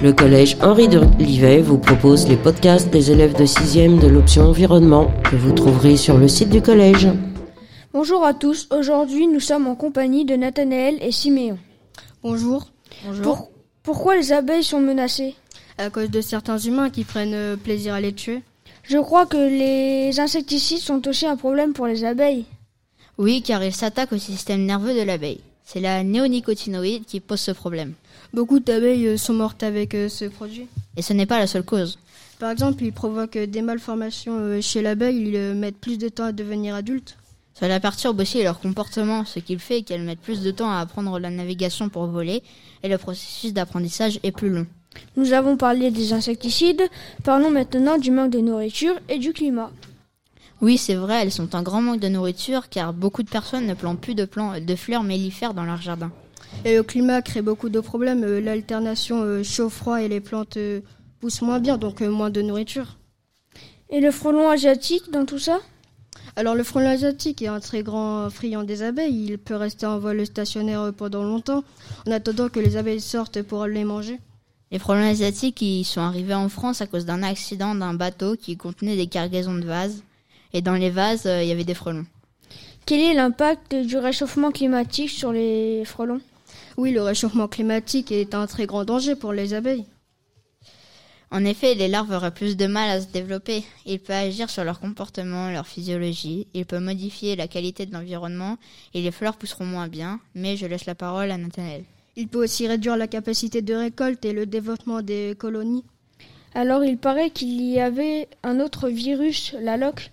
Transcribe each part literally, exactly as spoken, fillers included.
Le collège Henri de Livet vous propose les podcasts des élèves de sixième de l'option environnement que vous trouverez sur le site du collège. Bonjour à tous, aujourd'hui nous sommes en compagnie de Nathanaël et Siméon. Bonjour. Bonjour. Pour, pourquoi les abeilles sont menacées ? À cause de certains humains qui prennent plaisir à les tuer. Je crois que les insecticides sont aussi un problème pour les abeilles. Oui, car ils s'attaquent au système nerveux de l'abeille. C'est la néonicotinoïde qui pose ce problème. Beaucoup d'abeilles sont mortes avec ce produit. Et ce n'est pas la seule cause. Par exemple, il provoque des malformations chez l'abeille, ils mettent plus de temps à devenir adultes. Cela perturbe aussi leur comportement, ce qui fait qu'elles mettent plus de temps à apprendre la navigation pour voler, et le processus d'apprentissage est plus long. Nous avons parlé des insecticides, parlons maintenant du manque de nourriture et du climat. Oui, c'est vrai, elles sont en grand manque de nourriture car beaucoup de personnes ne plantent plus de, plants, de fleurs mellifères dans leur jardin. Et le climat crée beaucoup de problèmes. L'alternation chaud-froid et les plantes poussent moins bien, donc moins de nourriture. Et le frelon asiatique dans tout ça ? Alors le frelon asiatique est un très grand friand des abeilles. Il peut rester en vol stationnaire pendant longtemps, en attendant que les abeilles sortent pour les manger. Les frelons asiatiques ils sont arrivés en France à cause d'un accident d'un bateau qui contenait des cargaisons de vases. Et dans les vases, euh, il y avait des frelons. Quel est l'impact du réchauffement climatique sur les frelons ? Oui, le réchauffement climatique est un très grand danger pour les abeilles. En effet, les larves auraient plus de mal à se développer. Il peut agir sur leur comportement, leur physiologie. Il peut modifier la qualité de l'environnement et les fleurs pousseront moins bien. Mais je laisse la parole à Nathanaël. Il peut aussi réduire la capacité de récolte et le développement des colonies. Alors il paraît qu'il y avait un autre virus, la loque.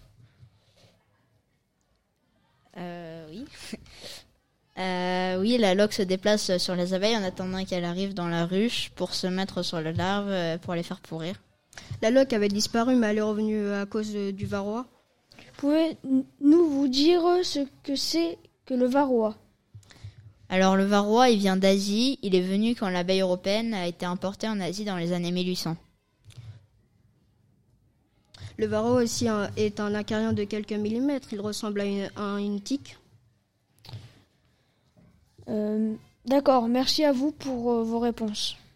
Euh, oui. euh, oui, la loque se déplace sur les abeilles en attendant qu'elle arrive dans la ruche pour se mettre sur les larves pour les faire pourrir. La loque avait disparu, mais elle est revenue à cause du varroa. Pouvez-nous vous dire ce que c'est que le varroa ? Alors le varroa, il vient d'Asie. Il est venu quand l'abeille européenne a été importée en Asie dans les années mille huit cents. Le varroa aussi est un acariens de quelques millimètres. Il ressemble à une, à une tique. Euh, d'accord, merci à vous pour euh, vos réponses.